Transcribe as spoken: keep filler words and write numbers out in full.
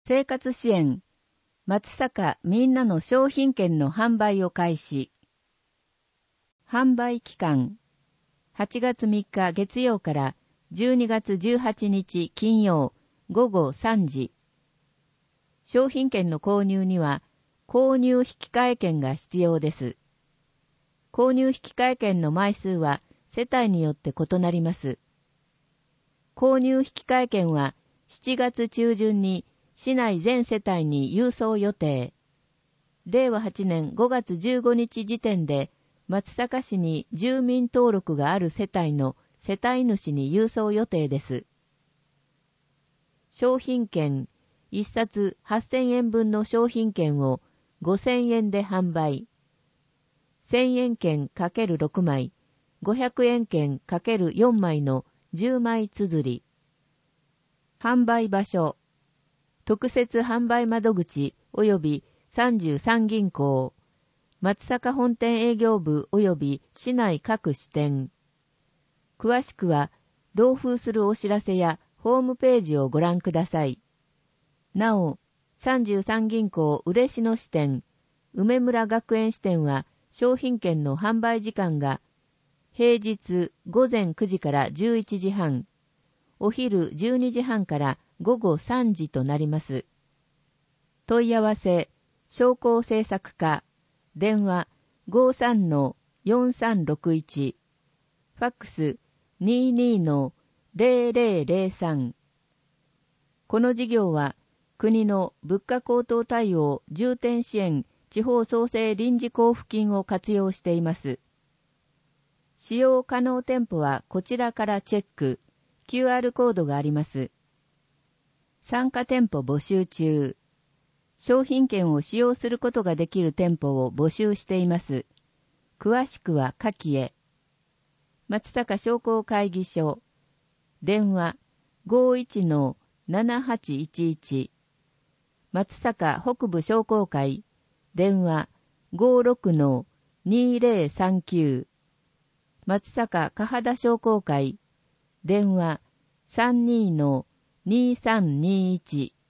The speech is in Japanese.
生活支援、松阪みんなの商品券の販売を開始。販売期間、はちがつみっか月曜からじゅうにがつじゅうはちにち金曜ごごさんじ。商品券の購入には購入引換券が必要です。購入引換券の枚数は世帯によって異なります。購入引換券はしちがつちゅうじゅんに市内全世帯に郵送予定。れいわはちねんごがつじゅうごにち時点で松阪市に住民登録がある世帯の世帯主に郵送予定です。商品券、いっさつはっせんえんぶんの商品券をごせんえんで販売。せんえん券 ×ろく 枚、ごひゃくえん券 ×よん 枚のじゅうまい綴り。販売場所、特設販売窓口及びさんじゅうさん銀行、松阪本店営業部及び市内各支店。詳しくは同封するお知らせやホームページをご覧ください。なお、さんじゅうさん銀行嬉野支店、梅村学園支店は商品券の販売時間が平日ごぜんくじからじゅういちじはん、お昼じゅうにじはんからごごさんじとなります。問い合わせ、商工制作課、電話 ごさんのよんさんろくいち、ファックス にじゅうにのぜろぜろぜろさん。この事業は国の物価高騰対応重点支援地方創生臨時交付金を活用しています。使用可能店舗はこちらからチェック、キューアール コードがあります。参加店舗募集中。商品券を使用することができる店舗を募集しています。詳しくは下記へ。松阪商工会議所。電話 ごいちのななはちいちいち。松阪北部商工会。電話 ごろくのにぜろさんきゅう。松阪嘉畑商工会。電話 さんにのにさんにいち。